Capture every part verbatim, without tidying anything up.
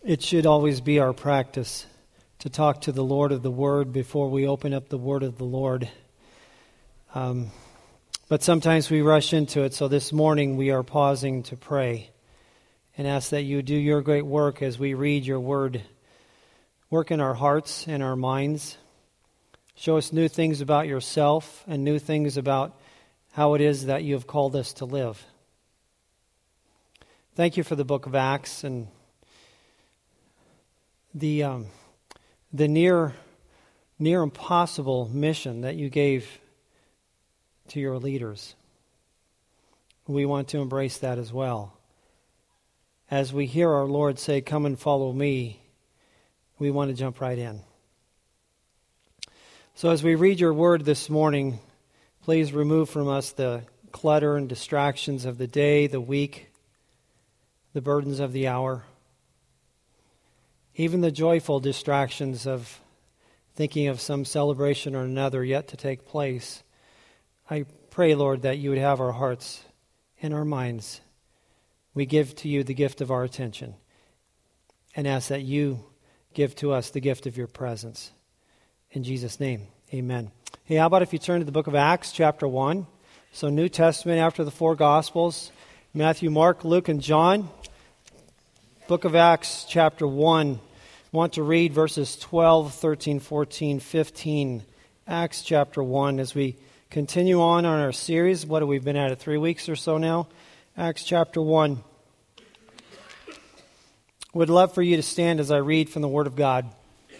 It should always be our practice to talk to the Lord of the Word before we open up the Word of the Lord. Um, but sometimes we rush into it, so this morning we are pausing to pray and ask that you do your great work as we read your Word. Work in our hearts and our minds. Show us new things about yourself and new things about how it is that you have called us to live. Thank you for the book of Acts and the um, the near near impossible mission that you gave to your leaders. We want to embrace that as well. As we hear our Lord say, "Come and follow me," we want to jump right in. So as we read your word this morning, please remove from us the clutter and distractions of the day, the week, the burdens of the hour. Even the joyful distractions of thinking of some celebration or another yet to take place. I pray, Lord, that you would have our hearts and our minds. We give to you the gift of our attention and ask that you give to us the gift of your presence. In Jesus' name, amen. Hey, how about if you turn to the book of Acts, chapter one? So New Testament after the four Gospels, Matthew, Mark, Luke, and John. Book of Acts, chapter one. I want to read verses twelve, thirteen, fourteen, fifteen. Acts chapter one as we continue on on our series. What have we been at it? Three weeks or so now? Acts chapter one. Would love for you to stand as I read from the Word of God.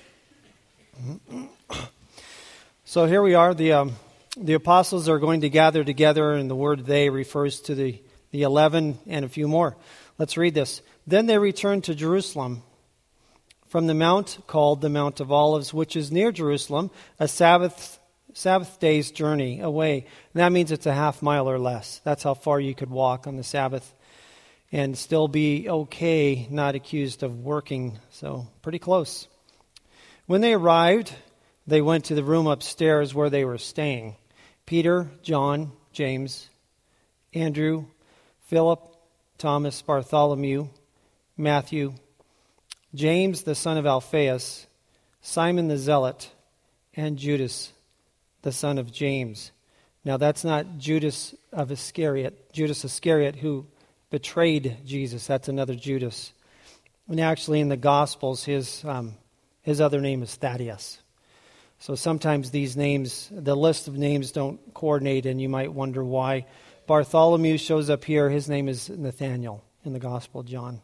So here we are. The um, the apostles are going to gather together, and the word "they" refers to the, the eleven and a few more. Let's read this. Then they returned to Jerusalem from the mount called the Mount of Olives, which is near Jerusalem, a Sabbath Sabbath day's journey away. And that means it's a half mile or less. That's how far you could walk on the Sabbath and still be okay, not accused of working. So pretty close. When they arrived, they went to the room upstairs where they were staying. Peter, John, James, Andrew, Philip, Thomas, Bartholomew, Matthew, James the son of Alphaeus, Simon the Zealot, and Judas the son of James. Now that's not Judas of Iscariot, Judas Iscariot who betrayed Jesus. That's another Judas. And actually in the Gospels, his um, his other name is Thaddeus. So sometimes these names, the list of names don't coordinate, and you might wonder why. Bartholomew shows up here. His name is Nathaniel in the Gospel of John.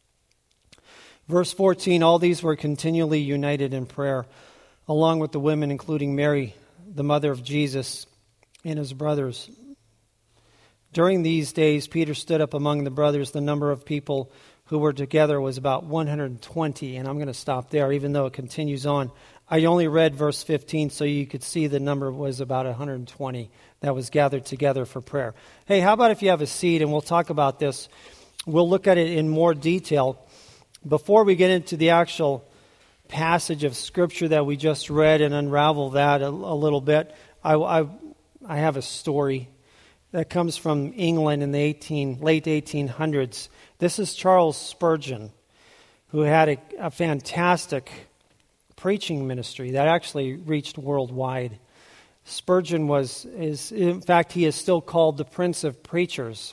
Verse fourteen, all these were continually united in prayer, along with the women, including Mary, the mother of Jesus, and his brothers. During these days, Peter stood up among the brothers. The number of people who were together was about one hundred twenty, and I'm going to stop there, even though it continues on. I only read verse fifteen, so you could see the number was about one hundred twenty that was gathered together for prayer. Hey, how about if you have a seat, and we'll talk about this. We'll look at it in more detail. Before we get into the actual passage of Scripture that we just read and unravel that a, a little bit, I, I, I have a story that comes from England in the eighteen, late eighteen hundreds. This is Charles Spurgeon, who had a, a fantastic preaching ministry that actually reached worldwide. Spurgeon was, is in fact, he is still called the Prince of Preachers.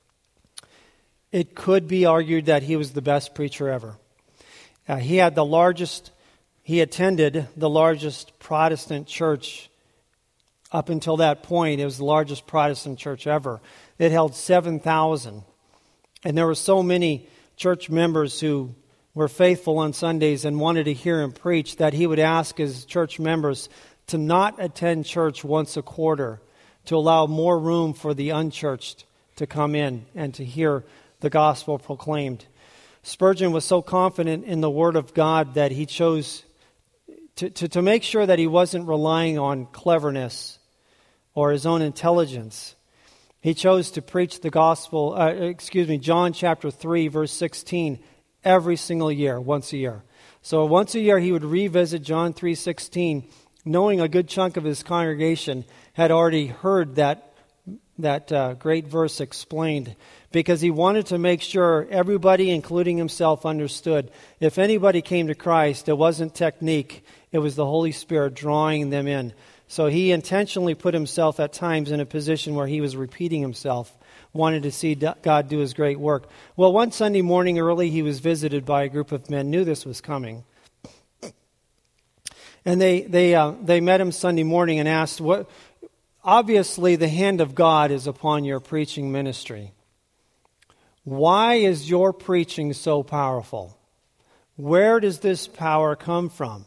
It could be argued that he was the best preacher ever. Uh, he had the largest, he attended the largest Protestant church up until that point. It was the largest Protestant church ever. It held seven thousand. And there were so many church members who were faithful on Sundays and wanted to hear him preach that he would ask his church members to not attend church once a quarter, to allow more room for the unchurched to come in and to hear the gospel proclaimed. Spurgeon was so confident in the Word of God that he chose to, to, to make sure that he wasn't relying on cleverness or his own intelligence. He chose to preach the gospel, uh, excuse me, John chapter three, verse sixteen, every single year, once a year. So once a year he would revisit John three sixteen, knowing a good chunk of his congregation had already heard that that uh, great verse explained, because he wanted to make sure everybody, including himself, understood if anybody came to Christ, it wasn't technique, it was the Holy Spirit drawing them in. So he intentionally put himself at times in a position where he was repeating himself, wanted to see God do his great work. Well, one Sunday morning early, he was visited by a group of men, knew this was coming. And they they uh, they met him Sunday morning and asked, "What? Obviously, the hand of God is upon your preaching ministry. Why is your preaching so powerful? Where does this power come from?"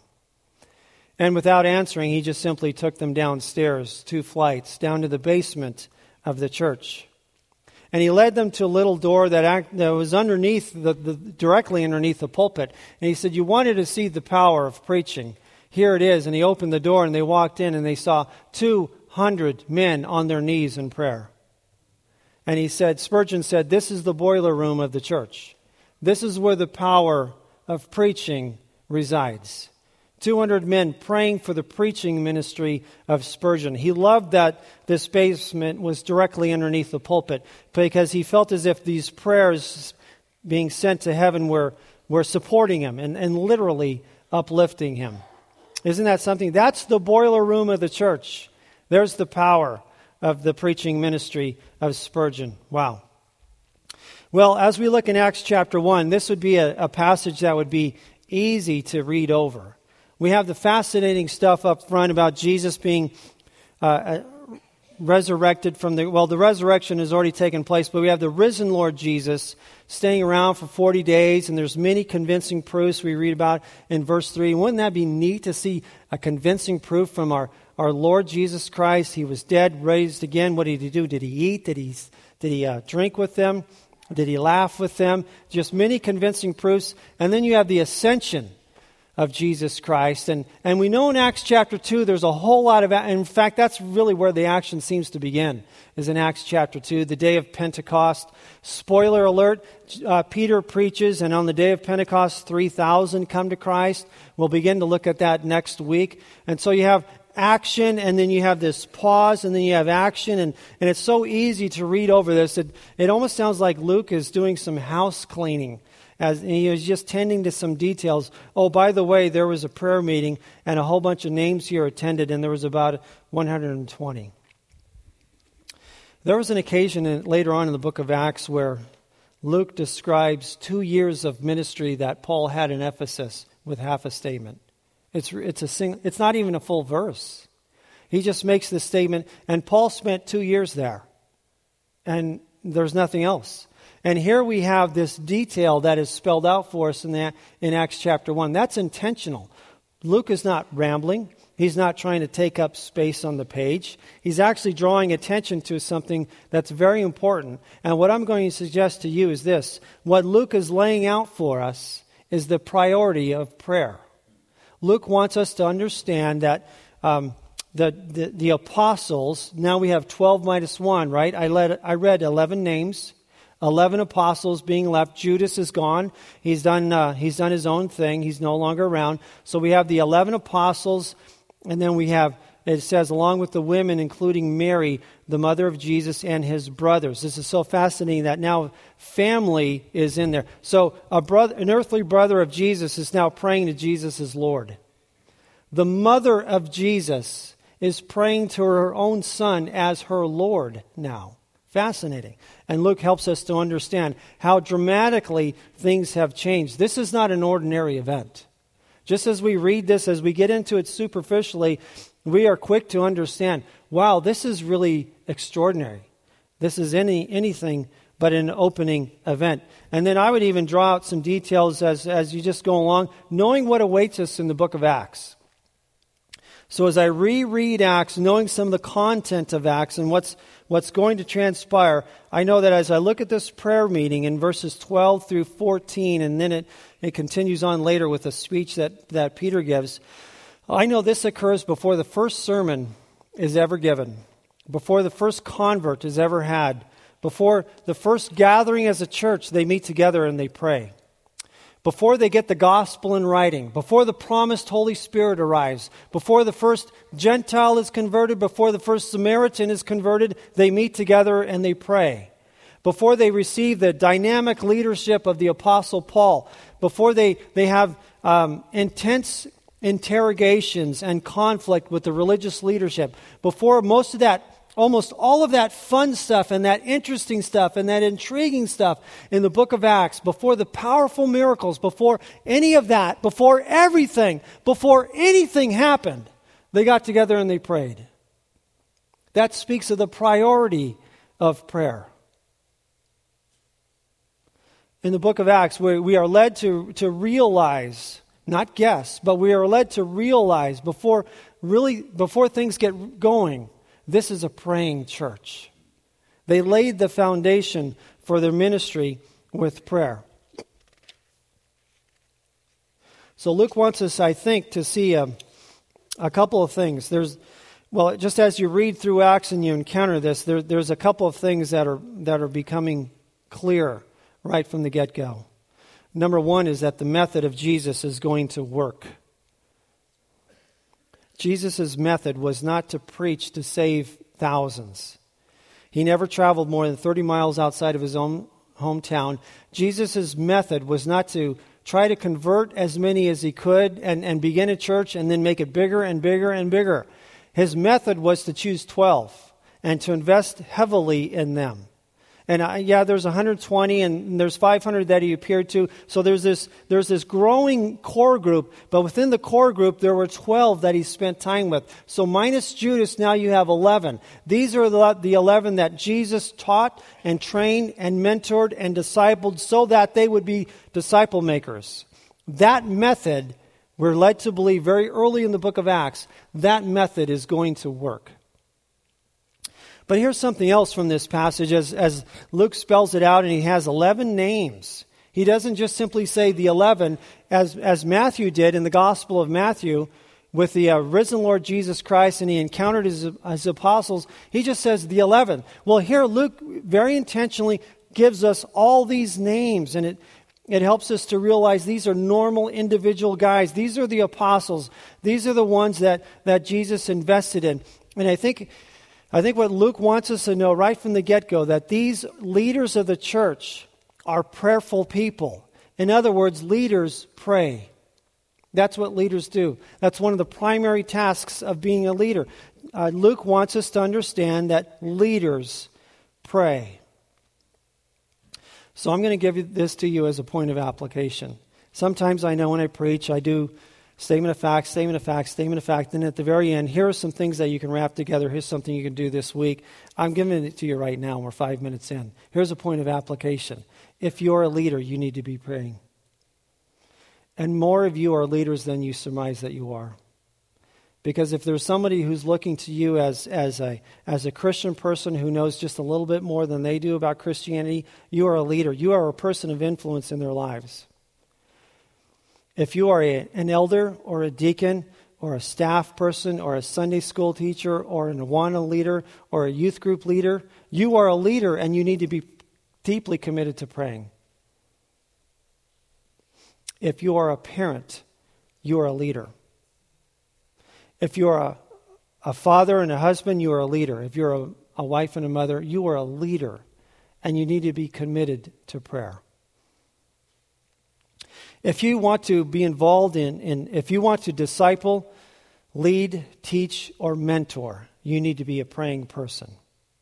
And without answering, he just simply took them downstairs, two flights, down to the basement of the church. And he led them to a little door that, act, that was underneath, the, the, directly underneath the pulpit. And he said, "You wanted to see the power of preaching. Here it is." And he opened the door and they walked in and they saw two hundred men on their knees in prayer. And he said, Spurgeon said, "This is the boiler room of the church. This is where the power of preaching resides." two hundred men praying for the preaching ministry of Spurgeon. He loved that this basement was directly underneath the pulpit because he felt as if these prayers being sent to heaven were, were supporting him and, and literally uplifting him. Isn't that something? That's the boiler room of the church. There's the power of the preaching ministry of Spurgeon. Wow. Well, as we look in Acts chapter one, this would be a, a passage that would be easy to read over. We have the fascinating stuff up front about Jesus being uh, resurrected from the, well, the resurrection has already taken place, but we have the risen Lord Jesus staying around for forty days, and there's many convincing proofs we read about in verse three. Wouldn't that be neat to see a convincing proof from our, our Lord Jesus Christ? He was dead, raised again. What did he do? Did he eat? Did he, did he uh, drink with them? Did he laugh with them? Just many convincing proofs. And then you have the ascension of Jesus Christ. And, and we know in Acts chapter two, there's a whole lot of, in fact, that's really where the action seems to begin, is in Acts chapter two, the day of Pentecost. Spoiler alert, uh, Peter preaches, and on the day of Pentecost, three thousand come to Christ. We'll begin to look at that next week. And so you have action, and then you have this pause, and then you have action, and, and it's so easy to read over this. It, it almost sounds like Luke is doing some house cleaning. As he was just tending to some details. Oh, by the way, there was a prayer meeting and a whole bunch of names here attended, and there was about one hundred twenty. There was an occasion in, later on in the book of Acts where Luke describes two years of ministry that Paul had in Ephesus with half a statement. It's it's a sing, it's not even a full verse. He just makes this statement, and Paul spent two years there, and there's nothing else. And here we have this detail that is spelled out for us in, that, in Acts chapter one. That's intentional. Luke is not rambling. He's not trying to take up space on the page. He's actually drawing attention to something that's very important. And what I'm going to suggest to you is this. What Luke is laying out for us is the priority of prayer. Luke wants us to understand that um, the, the, the apostles, now we have twelve minus one, right? I, led, I read eleven names. Eleven apostles being left. Judas is gone. He's done. Uh, he's done his own thing. He's no longer around. So we have the eleven apostles, and then we have. It says, along with the women, including Mary, the mother of Jesus, and his brothers. This is so fascinating that now family is in there. So a brother, an earthly brother of Jesus, is now praying to Jesus as Lord. The mother of Jesus is praying to her own son as her Lord now. Fascinating. And Luke helps us to understand how dramatically things have changed. This is not an ordinary event. Just as we read this, as we get into it superficially, we are quick to understand, wow, this is really extraordinary. This is any anything but an opening event. And then I would even draw out some details as, as you just go along, knowing what awaits us in the book of Acts. So as I reread Acts, knowing some of the content of Acts and what's what's going to transpire, I know that as I look at this prayer meeting in verses twelve through fourteen, and then it, it continues on later with a speech that, that Peter gives, I know this occurs before the first sermon is ever given, before the first convert is ever had, before the first gathering as a church, they meet together and they pray. before they get the gospel in writing, before the promised Holy Spirit arrives, before the first Gentile is converted, before the first Samaritan is converted, they meet together and they pray. Before they receive the dynamic leadership of the Apostle Paul, before they, they have um, intense interrogations and conflict with the religious leadership, before most of that, almost all of that fun stuff and that interesting stuff and that intriguing stuff in the book of Acts, before the powerful miracles, before any of that, before everything, before anything happened, they got together and they prayed. That speaks of the priority of prayer. In the book of Acts, we, we are led to, to realize, not guess, but we are led to realize before really before things get going, this is a praying church. They laid the foundation for their ministry with prayer. So Luke wants us, I think, to see a, a couple of things. There's, well, just as you read through Acts and you encounter this, there, there's a couple of things that are that are becoming clear right from the get-go. Number one is that the method of Jesus is going to work. Jesus' method was not to preach to save thousands. He never traveled more than thirty miles outside of his own hometown. Jesus' method was not to try to convert as many as he could and, and begin a church and then make it bigger and bigger and bigger. His method was to choose twelve and to invest heavily in them. And uh, yeah, there's one hundred twenty, and there's five hundred that he appeared to. So there's this there's this growing core group, but within the core group, there were twelve that he spent time with. So minus Judas, now you have eleven. These are the, the eleven that Jesus taught and trained and mentored and discipled so that they would be disciple makers. That method, we're led to believe very early in the book of Acts, that method is going to work. But here's something else from this passage as, as Luke spells it out, and he has eleven names. He doesn't just simply say the eleven, as, as Matthew did in the Gospel of Matthew with the uh, risen Lord Jesus Christ, and he encountered his, his apostles. He just says the eleven. Well, here Luke very intentionally gives us all these names, and it, it helps us to realize these are normal individual guys. These are the apostles. These are the ones that, that Jesus invested in. And I think... I think what Luke wants us to know right from the get-go, that these leaders of the church are prayerful people. In other words, leaders pray. That's what leaders do. That's one of the primary tasks of being a leader. Uh, Luke wants us to understand that leaders pray. So I'm going to give this to you as a point of application. Sometimes I know when I preach, I do statement of facts, statement of facts, statement of fact. Then at the very end, here are some things that you can wrap together. Here's something you can do this week. I'm giving it to you right now. We're five minutes in. Here's a point of application. If you're a leader, you need to be praying. And more of you are leaders than you surmise that you are. Because if there's somebody who's looking to you as, as, a, as a Christian person who knows just a little bit more than they do about Christianity, you are a leader. You are a person of influence in their lives. If you are a, an elder or a deacon or a staff person or a Sunday school teacher or an Awana leader or a youth group leader, you are a leader and you need to be deeply committed to praying. If you are a parent, you are a leader. If you are a, a father and a husband, you are a leader. If you're a, a wife and a mother, you are a leader and you need to be committed to prayer. If you want to be involved in, in, if you want to disciple, lead, teach, or mentor, you need to be a praying person.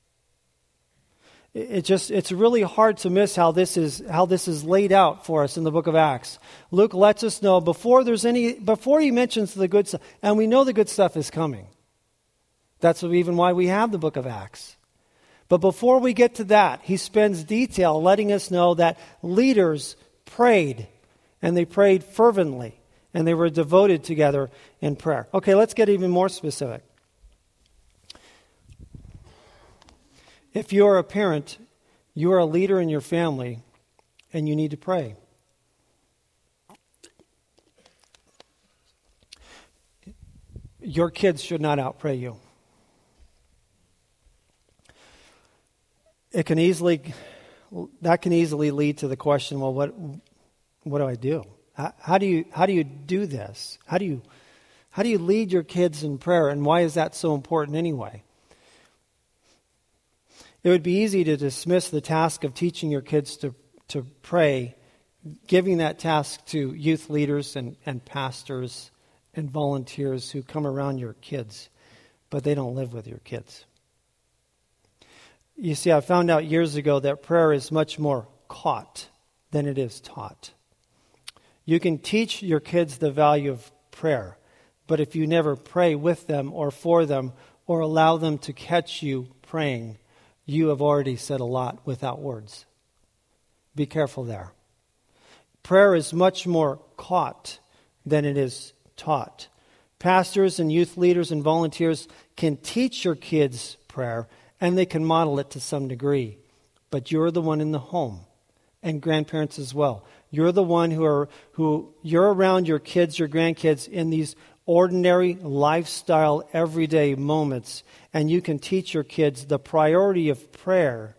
It, it just, it's really hard to miss how this is, how this is laid out for us in the book of Acts. Luke lets us know before there's any, before he mentions the good stuff, and we know the good stuff is coming. That's even why we have the book of Acts. But before we get to that, he spends detail letting us know that leaders prayed. And they prayed fervently, and they were devoted together in prayer. Okay, let's get even more specific. If you're a parent, you are a leader in your family, and you need to pray. Your kids should not outpray you. It can easily, that can easily lead to the question, well, what... what do I do? How, how do you how do you do this? How do you how do you lead your kids in prayer, and why is that so important anyway? It would be easy to dismiss the task of teaching your kids to, to pray, giving that task to youth leaders and, and pastors and volunteers who come around your kids, but they don't live with your kids. You see, I found out years ago that prayer is much more caught than it is taught. You can teach your kids the value of prayer, but if you never pray with them or for them or allow them to catch you praying, you have already said a lot without words. Be careful there. Prayer is much more caught than it is taught. Pastors and youth leaders and volunteers can teach your kids prayer, and they can model it to some degree. But you're the one in the home, and grandparents as well. You're the one who are who you're around your kids, your grandkids in these ordinary lifestyle, everyday moments, and you can teach your kids the priority of prayer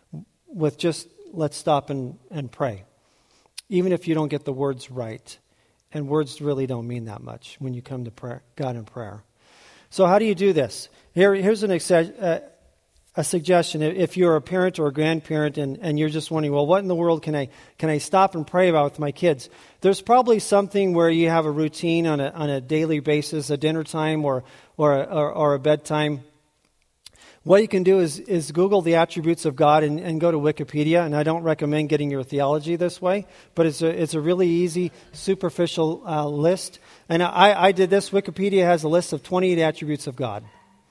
with just, let's stop and, and pray. Even if you don't get the words right. And words really don't mean that much when you come to prayer, God in prayer. So how do you do this? Here, here's an ex- uh, a suggestion. If you're a parent or a grandparent and, and you're just wondering, well, what in the world can I can I stop and pray about with my kids? There's probably something where you have a routine on a on a daily basis, a dinner time or or or, or a bedtime. What you can do is, is Google the attributes of God and, and go to Wikipedia. And I don't recommend getting your theology this way, but it's a it's a really easy, superficial uh, list. And I, I did this. Wikipedia has a list of twenty-eight attributes of God.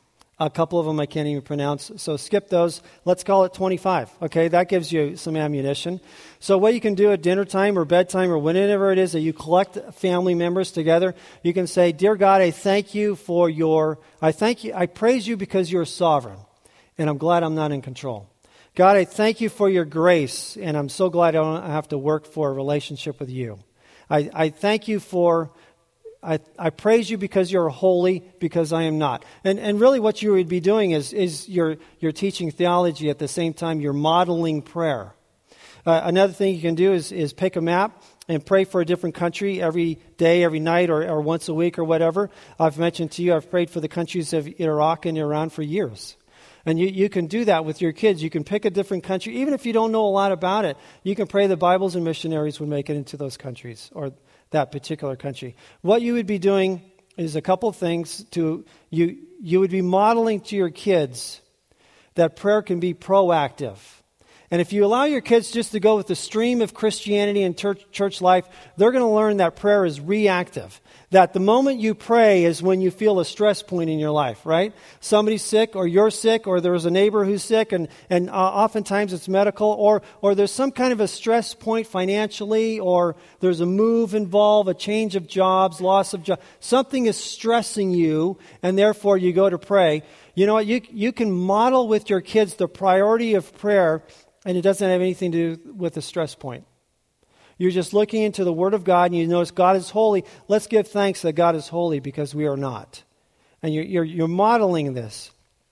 A couple of them I can't even pronounce, so skip those. Let's call it twenty-five. Okay, that gives you some ammunition. So what you can do at dinner time or bedtime or whenever it is that you collect family members together, you can say, "Dear God, I thank you for your, I thank you, I praise you because you're sovereign, and I'm glad I'm not in control. God, I thank you for your grace, and I'm so glad I don't have to work for a relationship with you. I, I thank you for I, I praise you because you're holy, because I am not." And and really what you would be doing is, is you're, you're teaching theology at the same time you're modeling prayer. Uh, another thing you can do is, is pick a map and pray for a different country every day, every night, or, or once a week or whatever. I've mentioned to you I've prayed for the countries of Iraq and Iran for years. And you, you can do that with your kids. You can pick a different country. Even if you don't know a lot about it, you can pray the Bibles and missionaries would make it into those countries or that particular country. What you would be doing is a couple of things. To you you would be modeling to your kids that prayer can be proactive. And if you allow your kids just to go with the stream of Christianity and church, church life, they're going to learn that prayer is reactive. That the moment you pray is when you feel a stress point in your life, right? Somebody's sick, or you're sick, or there's a neighbor who's sick, and, and uh, oftentimes it's medical, or or there's some kind of a stress point financially, or there's a move involved, a change of jobs, loss of job. Something is stressing you, and therefore you go to pray. You know what? You, you can model with your kids the priority of prayer, and it doesn't have anything to do with the stress point. You're just looking into the Word of God, and you notice God is holy. Let's give thanks that God is holy because we are not. And you're, you're, you're modeling this.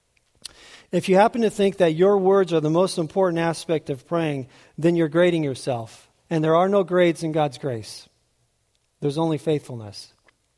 If you happen to think that your words are the most important aspect of praying, then you're grading yourself. And there are no grades in God's grace. There's only faithfulness.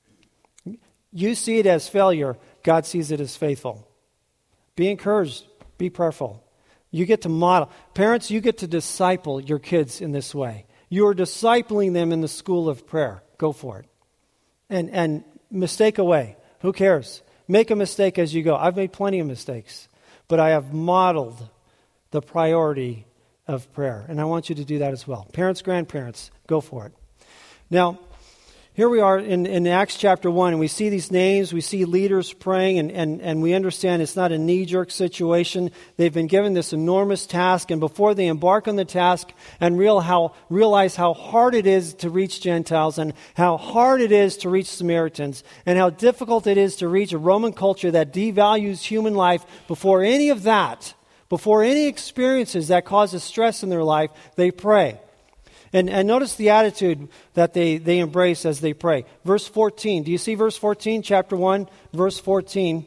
You see it as failure. God sees it as faithful. Be encouraged. Be prayerful. You get to model. Parents, you get to disciple your kids in this way. You are discipling them in the school of prayer. Go for it. And and mistake away. Who cares? Make a mistake as you go. I've made plenty of mistakes. But I have modeled the priority of prayer. And I want you to do that as well. Parents, grandparents, go for it. Now, here we are in, in Acts chapter one, and we see these names, we see leaders praying, and, and, and we understand it's not a knee-jerk situation. They've been given this enormous task, and before they embark on the task and real how, realize how hard it is to reach Gentiles, and how hard it is to reach Samaritans, and how difficult it is to reach a Roman culture that devalues human life, before any of that, before any experiences that causes stress in their life, they pray. And, and notice the attitude that they, they embrace as they pray. Verse fourteen. Do you see verse fourteen? Chapter one, verse fourteen.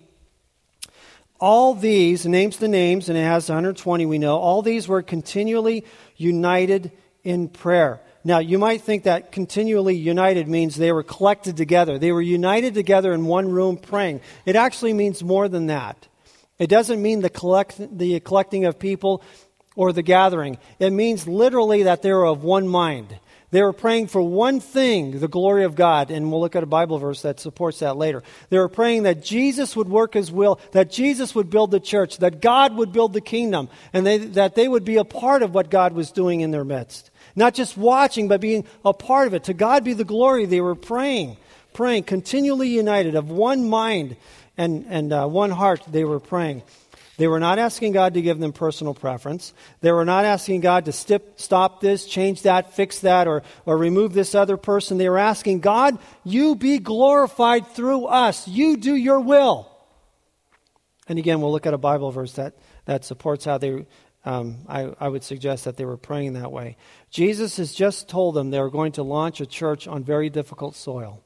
All these, names the names, and it has one hundred twenty we know. All these were continually united in prayer. Now, you might think that continually united means they were collected together. They were united together in one room praying. It actually means more than that. It doesn't mean the collect, the collecting of people or the gathering. It means literally that they were of one mind. They were praying for one thing, the glory of God. And we'll look at a Bible verse that supports that later. They were praying that Jesus would work His will, that Jesus would build the church, that God would build the kingdom, and they, that they would be a part of what God was doing in their midst. Not just watching, but being a part of it. To God be the glory. They were praying, praying, continually united, of one mind and, and uh, one heart they were praying. They were not asking God to give them personal preference. They were not asking God to stip, stop this, change that, fix that, or, or remove this other person. They were asking, God, you be glorified through us. You do your will. And again, we'll look at a Bible verse that, that supports how they, um, I, I would suggest that they were praying that way. Jesus has just told them they were going to launch a church on very difficult soil.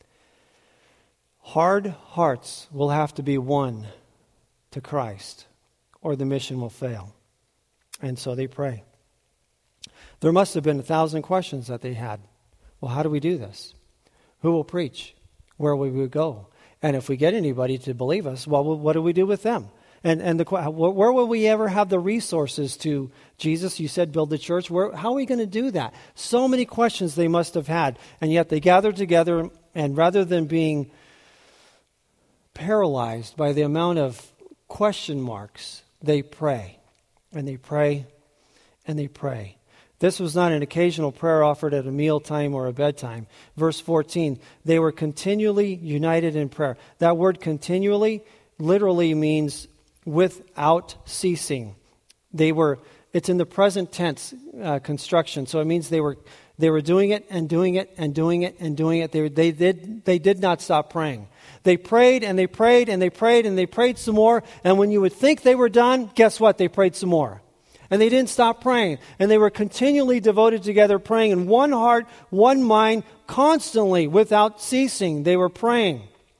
Hard hearts will have to be won to Christ, or the mission will fail. And so they pray. There must have been a thousand questions that they had. Well, how do we do this? Who will preach? Where will we go? And if we get anybody to believe us, well, what do we do with them? And and the where will we ever have the resources to, Jesus, you said build the church. Where, how are we going to do that? So many questions they must have had. And yet they gathered together, and rather than being paralyzed by the amount of question marks, they pray, and they pray, and they pray. This was not an occasional prayer offered at a mealtime or a bedtime. Verse fourteen, they were continually united in prayer. That word continually literally means without ceasing. They were, it's in the present tense uh, construction, so it means they were they were doing it and doing it and doing it and doing it. They, they did they did not stop praying. They prayed and they prayed and they prayed and they prayed some more. And when you would think they were done, guess what? They prayed some more. And they didn't stop praying. And they were continually devoted together, praying in one heart, one mind, constantly, without ceasing. They were praying.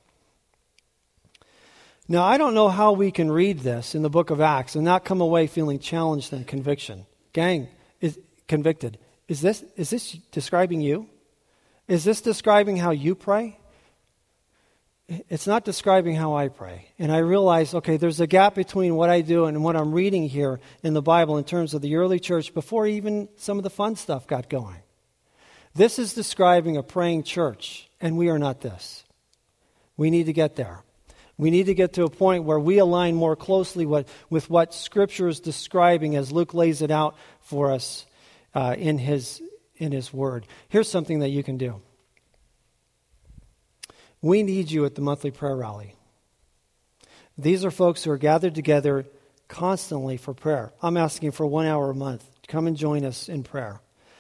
Now, I don't know how we can read this in the book of Acts and not come away feeling challenged and conviction. Gang, is convicted. Is this, is this describing you? Is this describing how you pray? It's not describing how I pray. And I realize, okay, there's a gap between what I do and what I'm reading here in the Bible in terms of the early church before even some of the fun stuff got going. This is describing a praying church, and we are not this. We need to get there. We need to get to a point where we align more closely with, with what Scripture is describing as Luke lays it out for us uh, in his in his Word. Here's something that you can do. We need you at the monthly prayer rally. These are folks who are gathered together constantly for prayer. I'm asking for one hour a month. Come and join us in prayer.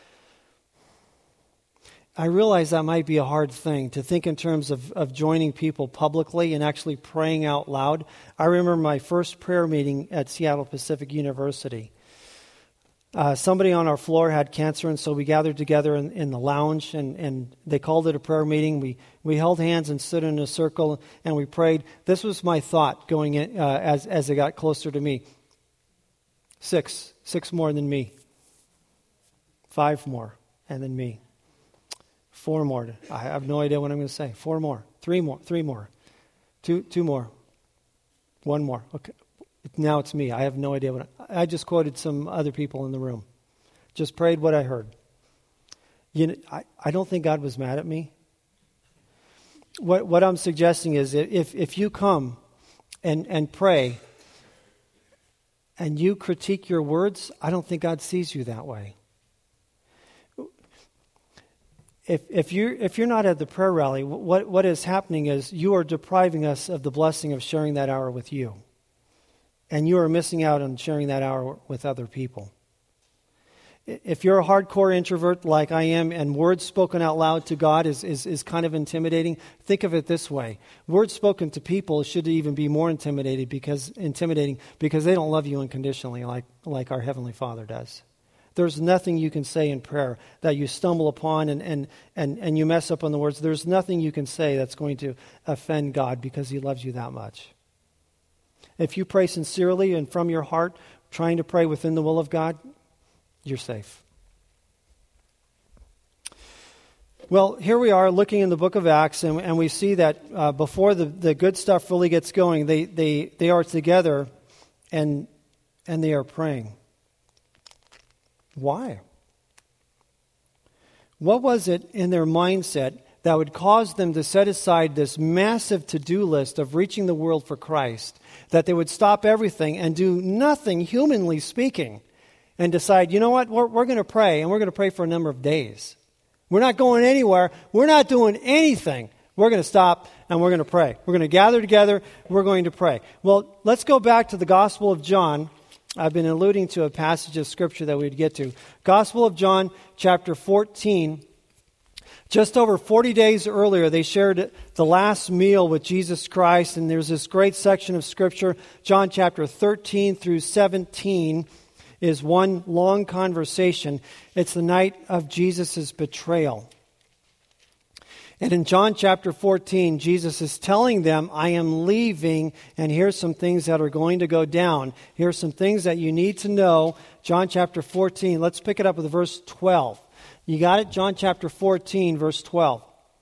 I realize that might be a hard thing to think in terms of, of joining people publicly and actually praying out loud. I remember my first prayer meeting at Seattle Pacific University. Uh, somebody on our floor had cancer, and so we gathered together in, in the lounge, and, and they called it a prayer meeting. We we held hands and stood in a circle, and we prayed. This was my thought going in uh, as as it got closer to me. Six, six more than me. Five more, and then me. Four more. I have no idea what I'm going to say. Four more. Three more. Three more. Two two more. One more. Okay. Now it's me. I have no idea what I, I just quoted some other people in the room. Just prayed what I heard. You know, I, I don't think God was mad at me. What what I'm suggesting is if if you come and, and pray and you critique your words, I don't think God sees you that way. If if you're if you're not at the prayer rally, what what is happening is you are depriving us of the blessing of sharing that hour with you. And you are missing out on sharing that hour with other people. If you're a hardcore introvert like I am, and words spoken out loud to God is, is, is kind of intimidating, think of it this way. Words spoken to people should even be more intimidating because intimidating because they don't love you unconditionally like, like our Heavenly Father does. There's nothing you can say in prayer that you stumble upon and, and, and, and you mess up on the words. There's nothing you can say that's going to offend God because He loves you that much. If you pray sincerely and from your heart, trying to pray within the will of God, you're safe. Well, here we are looking in the book of Acts, and, and we see that uh, before the, the good stuff really gets going, they, they, they are together and, and they are praying. Why? What was it in their mindset that would cause them to set aside this massive to-do list of reaching the world for Christ, that they would stop everything and do nothing, humanly speaking, and decide, you know what, we're, we're going to pray, and we're going to pray for a number of days. We're not going anywhere. We're not doing anything. We're going to stop, and we're going to pray. We're going to gather together. We're going to pray. Well, let's go back to the Gospel of John. I've been alluding to a passage of Scripture that we'd get to. Gospel of John, chapter fourteen. Just over forty days earlier, they shared the last meal with Jesus Christ, and there's this great section of Scripture, John chapter thirteen through seventeen, is one long conversation. It's the night of Jesus' betrayal. And in John chapter fourteen, Jesus is telling them, I am leaving, and here's some things that are going to go down. Here's some things that you need to know. John chapter fourteen, let's pick it up with verse twelve. You got it? John chapter fourteen, verse twelve.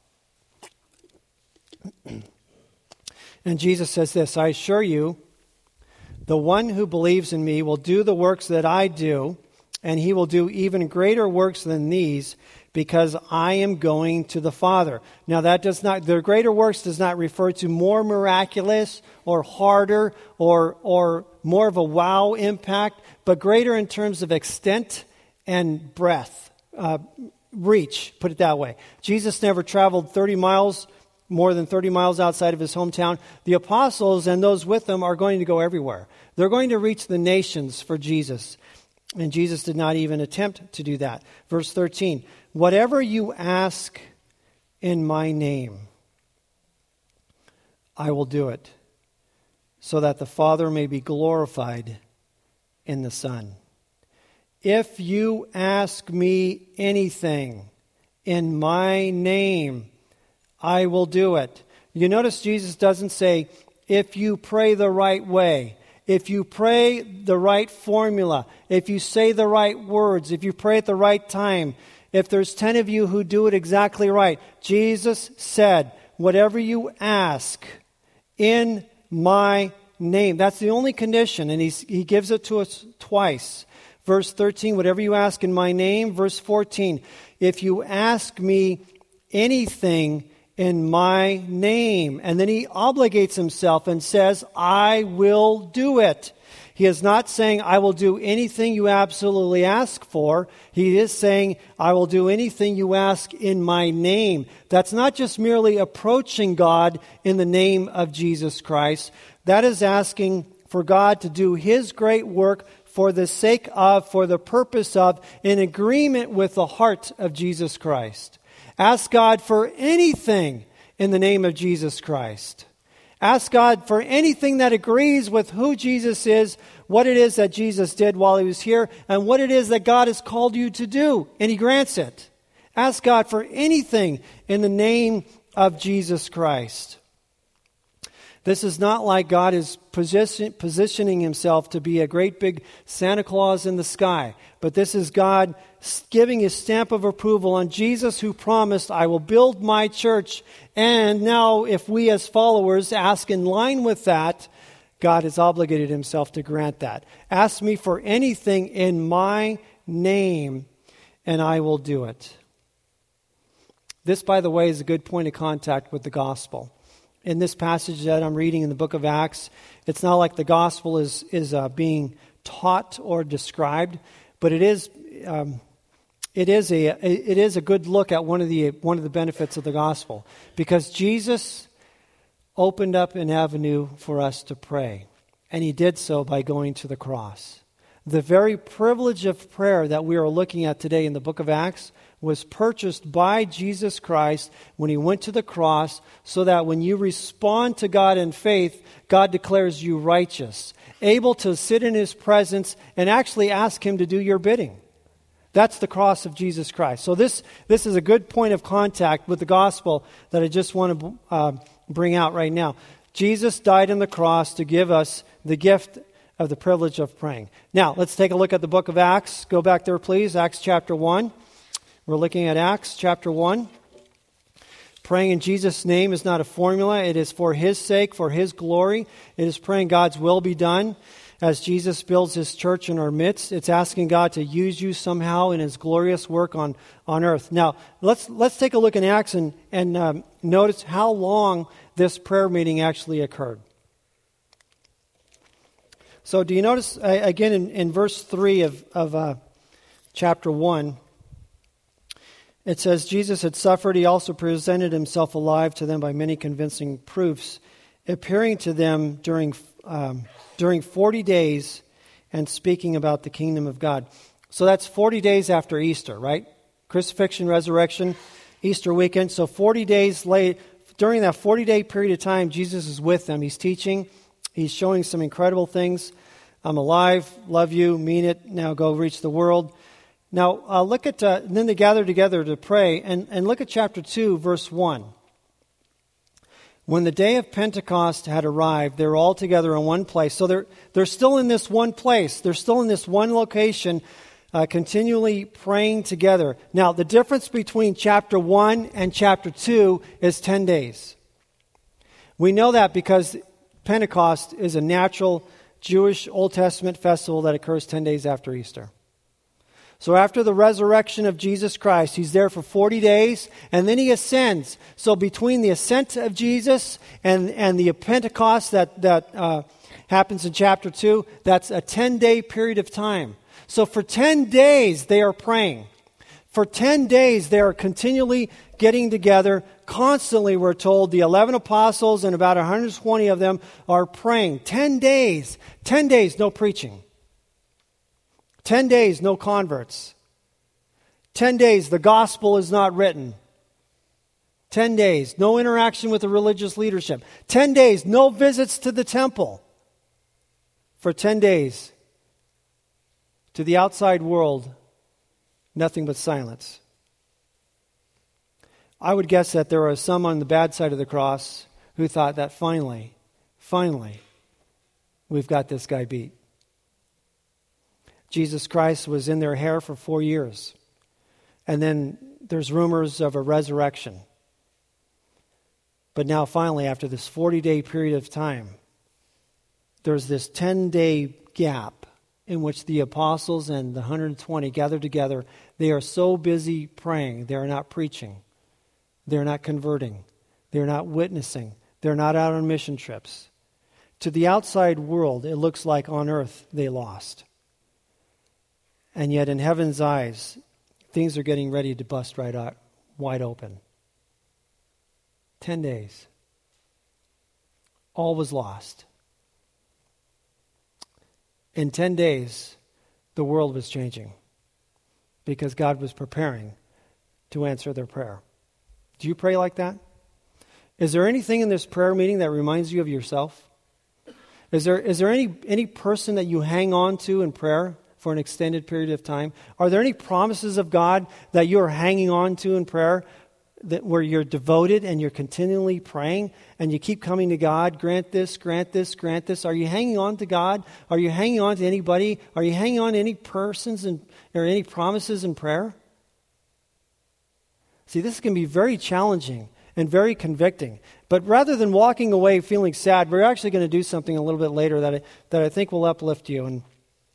And Jesus says this, I assure you, the one who believes in me will do the works that I do, and he will do even greater works than these, because I am going to the Father. Now that does not, the greater works does not refer to more miraculous or harder or or more of a wow impact, but greater in terms of extent and breadth, uh, reach, put it that way. Jesus never traveled thirty miles, more than thirty miles outside of his hometown. The apostles and those with them are going to go everywhere. They're going to reach the nations for Jesus. And Jesus did not even attempt to do that. Verse thirteen, whatever you ask in my name, I will do it, so that the Father may be glorified in the Son. If you ask me anything in my name, I will do it. You notice Jesus doesn't say, if you pray the right way, if you pray the right formula, if you say the right words, if you pray at the right time, if there's ten of you who do it exactly right. Jesus said, whatever you ask in my name. That's the only condition, and he's, he gives it to us twice. Verse thirteen, whatever you ask in my name. Verse fourteen, if you ask me anything in my name. And then he obligates himself and says, I will do it. He is not saying, I will do anything you absolutely ask for. He is saying, I will do anything you ask in my name. That's not just merely approaching God in the name of Jesus Christ. That is asking for God to do his great work for the sake of, for the purpose of, in agreement with the heart of Jesus Christ. Ask God for anything in the name of Jesus Christ. Ask God for anything that agrees with who Jesus is, what it is that Jesus did while he was here, and what it is that God has called you to do, and he grants it. Ask God for anything in the name of Jesus Christ. This is not like God is position, positioning himself to be a great big Santa Claus in the sky, but this is God giving his stamp of approval on Jesus, who promised, I will build my church. And now if we as followers ask in line with that, God has obligated himself to grant that. Ask me for anything in my name, and I will do it. This, by the way, is a good point of contact with the gospel. In this passage that I'm reading in the book of Acts, it's not like the gospel is is uh, being taught or described, but it is um, it is a it is a good look at one of the one of the benefits of the gospel, because Jesus opened up an avenue for us to pray, and he did so by going to the cross. The very privilege of prayer that we are looking at today in the book of Acts was purchased by Jesus Christ when he went to the cross, so that when you respond to God in faith, God declares you righteous, able to sit in his presence and actually ask him to do your bidding. That's the cross of Jesus Christ. So this, this is a good point of contact with the gospel that I just want to uh, bring out right now. Jesus died on the cross to give us the gift of the privilege of praying. Now, let's take a look at the book of Acts. Go back there, please. Acts chapter one. We're looking at Acts chapter one. Praying in Jesus' name is not a formula. It is for His sake, for His glory. It is praying God's will be done as Jesus builds His church in our midst. It's asking God to use you somehow in His glorious work on, on earth. Now, let's let's take a look in Acts and, and um, notice how long this prayer meeting actually occurred. So do you notice, uh, again, in, in verse three of, of uh, chapter one, it says, Jesus had suffered. He also presented Himself alive to them by many convincing proofs, appearing to them during um, during forty days and speaking about the kingdom of God. So that's forty days after Easter, right? Crucifixion, resurrection, Easter weekend. So forty days late, during that forty-day period of time, Jesus is with them. He's teaching. He's showing some incredible things. I'm alive, love you, mean it. Now go reach the world. Now, uh, look at, uh, and then they gather together to pray, and, and look at chapter two, verse one. When the day of Pentecost had arrived, they were all together in one place. So they're, they're still in this one place. They're still in this one location, uh, continually praying together. Now, the difference between chapter one and chapter two is ten days. We know that because Pentecost is a natural Jewish Old Testament festival that occurs ten days after Easter. So after the resurrection of Jesus Christ, He's there for forty days, and then He ascends. So between the ascent of Jesus and, and the Pentecost that, that uh, happens in chapter two, that's a ten-day period of time. So for ten days, they are praying. For ten days, they are continually getting together. Constantly, we're told, the eleven apostles and about one hundred twenty of them are praying. Ten days. Ten days, no preaching. Ten days, no converts. Ten days, the gospel is not written. Ten days, no interaction with the religious leadership. Ten days, no visits to the temple. For ten days, to the outside world, nothing but silence. I would guess that there are some on the bad side of the cross who thought that finally, finally, we've got this guy beat. Jesus Christ was in their hair for four years. And then there's rumors of a resurrection. But now finally, after this forty-day period of time, there's this ten-day gap in which the apostles and the one hundred twenty gather together. They are so busy praying, they are not preaching. They're not converting. They're not witnessing. They're not out on mission trips. To the outside world, it looks like on earth they lost. And yet in heaven's eyes, things are getting ready to bust right out, wide open. Ten days. All was lost. In ten days, the world was changing because God was preparing to answer their prayer. Do you pray like that? Is there anything in this prayer meeting that reminds you of yourself? Is there is there any, any person that you hang on to in prayer for an extended period of time? Are there any promises of God that you're hanging on to in prayer that where you're devoted and you're continually praying and you keep coming to God, grant this, grant this, grant this? Are you hanging on to God? Are you hanging on to anybody? Are you hanging on to any persons in, or any promises in prayer? See, this can be very challenging and very convicting. But rather than walking away feeling sad, we're actually going to do something a little bit later that I, that I think will uplift you and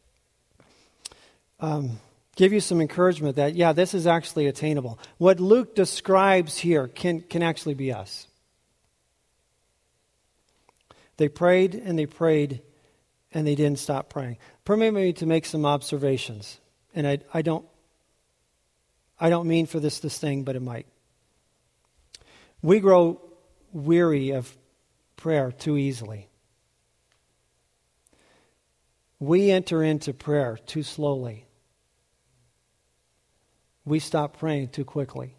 um, give you some encouragement that, yeah, this is actually attainable. What Luke describes here can, can actually be us. They prayed and they prayed and they didn't stop praying. Permit me to make some observations. And I, I don't I don't mean for this this thing, but it might. We grow weary of prayer too easily. We enter into prayer too slowly. We stop praying too quickly.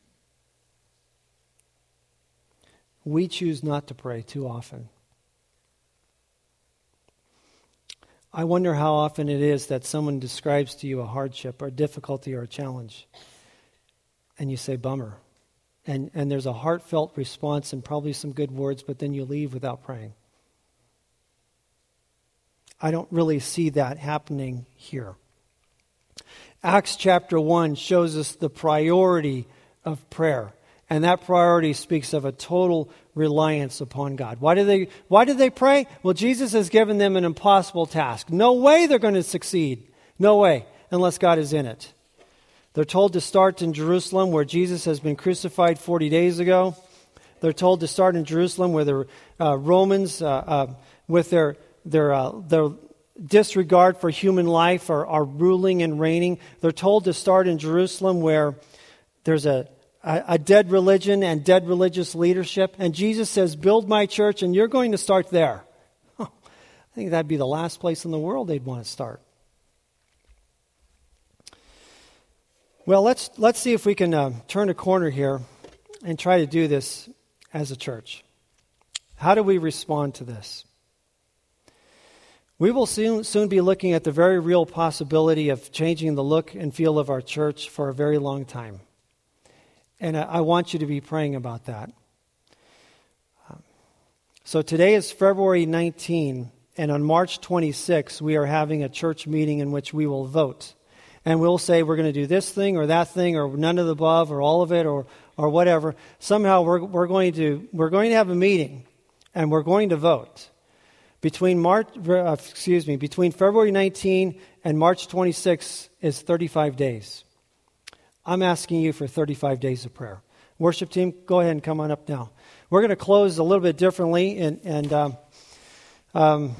We choose not to pray too often. I wonder how often it is that someone describes to you a hardship or a difficulty or a challenge, and you say, bummer. And, and there's a heartfelt response and probably some good words, but then you leave without praying. I don't really see that happening here. Acts chapter one shows us the priority of prayer. And that priority speaks of a total reliance upon God. Why do they, why did they pray? Well, Jesus has given them an impossible task. No way they're going to succeed. No way, unless God is in it. They're told to start in Jerusalem, where Jesus has been crucified forty days ago. They're told to start in Jerusalem, where the uh, Romans, uh, uh, with their their uh, their disregard for human life, are, are ruling and reigning. They're told to start in Jerusalem, where there's a A, a dead religion and dead religious leadership. And Jesus says, build my church, and you're going to start there. Oh, I think that'd be the last place in the world they'd want to start. Well, let's let's see if we can uh, turn a corner here and try to do this as a church. How do we respond to this? We will soon, soon be looking at the very real possibility of changing the look and feel of our church for a very long time. And I want you to be praying about that. So today is February nineteenth, and on March twenty-sixth, we are having a church meeting in which we will vote. And we'll say we're going to do this thing or that thing or none of the above or all of it or or whatever. Somehow we're we're going to we're going to have a meeting, and we're going to vote. Between March, uh, excuse me, between February nineteenth and March twenty-sixth is thirty-five days. I'm asking you for thirty-five days of prayer. Worship team, go ahead and come on up now. We're going to close a little bit differently, and, and um, um,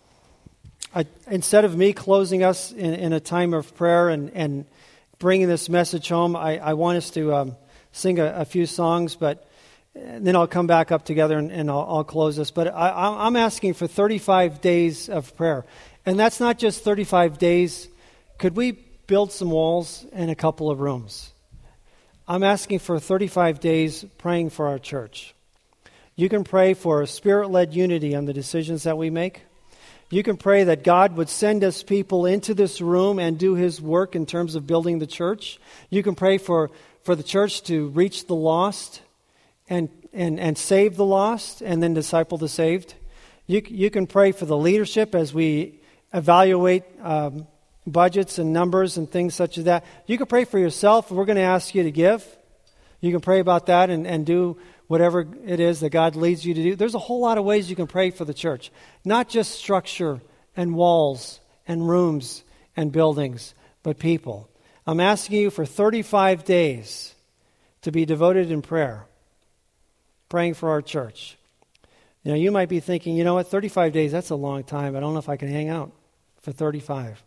I, instead of me closing us in, in a time of prayer and, and bringing this message home, I, I want us to um, sing a, a few songs, but then I'll come back up together and, and I'll, I'll close this. But I, I'm asking for thirty-five days of prayer, and that's not just thirty-five days. Could we build some walls and a couple of rooms? I'm asking for thirty-five days praying for our church. You can pray for a spirit-led unity on the decisions that we make. You can pray that God would send us people into this room and do His work in terms of building the church. You can pray for, for the church to reach the lost and, and, and save the lost and then disciple the saved. You, you can pray for the leadership as we evaluate um, budgets and numbers and things such as that. You can pray for yourself. We're going to ask you to give. You can pray about that and, and do whatever it is that God leads you to do. There's a whole lot of ways you can pray for the church. Not just structure and walls and rooms and buildings, but people. I'm asking you for thirty-five days to be devoted in prayer, praying for our church. You know, you might be thinking, you know what, thirty-five days, that's a long time. I don't know if I can hang out for thirty-five.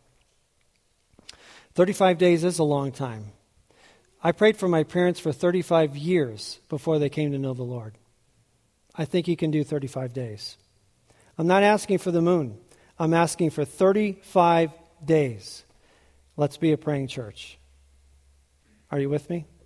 thirty-five days is a long time. I prayed for my parents for thirty-five years before they came to know the Lord. I think you can do thirty-five days. I'm not asking for the moon. I'm asking for thirty-five days. Let's be a praying church. Are you with me?